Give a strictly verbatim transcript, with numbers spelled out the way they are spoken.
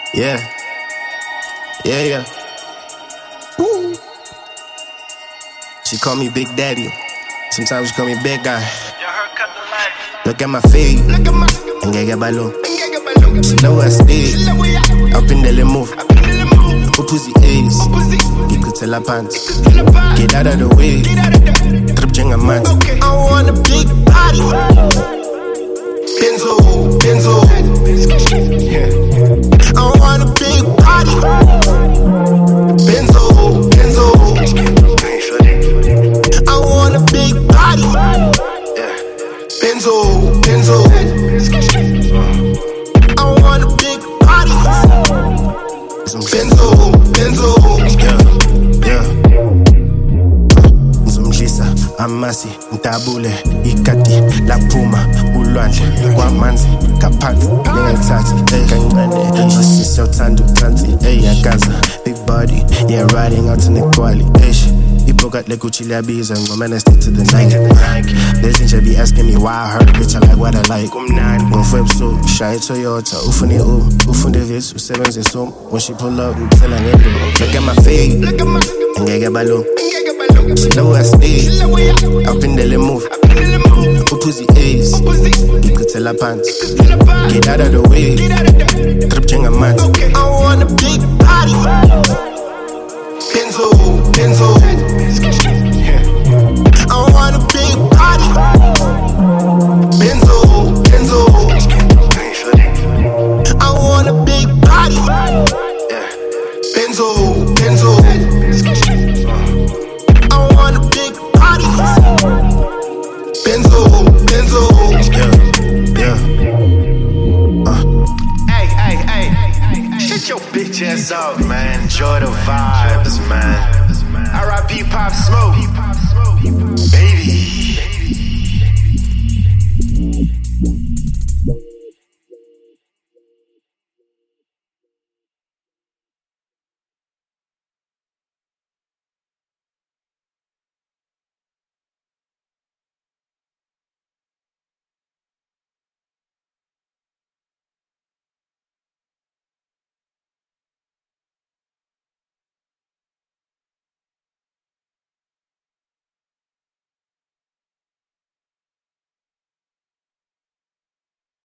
Yeah. Yeah, yeah. Woo. She call me Big Daddy. Sometimes she call me Big Guy. Look at my feet. Ngeke balo. She know I stay. Up in the limo. Pussy ace. Ngikutela pants. Get out of the way. Trip jenga man. I want a big body. Benzo, Benzo. Yeah. I want a big body. Benzo, Benzo. I want a big body. Yeah. Benzo, Benzo. I want a big body. Benzo, Benzo. Yeah, yeah. Zumjisa, amasi, ntabule, ikati, la puma, ulwandle, kwamanzi, kaphansi, ngengayithathi, ey, kancane, masisi yawuthanda ucansi, ey, yagaza, big body, yeah, riding out in equality, ey, ipokat le Gucci liyabiza, ngomane stick to the Nike. Lezi nje be asking me why I hurt, bitch, I like what I like. Ngomfwe ebusuku, shaye Toyota, ufune u, ufunde vis, usebenze sum. When she pull up, ngithela ngendo. Look at my feet, ngeke balo. She know I stay, up in the limo. Pussy ace, ngikutela pants. Get out of the way, trip jenga man. I want a big body. Benzo, Benzo. I want a big body. Benzo, Benzo. I want a big body. Benzo, Benzo. I want a big body. Benzo, Benzo. Yeah, yeah. Uh. Hey, hey, hey. Shut your bitch ass up, man. Enjoy the vibes, man. R I P Pop Smoke. Baby.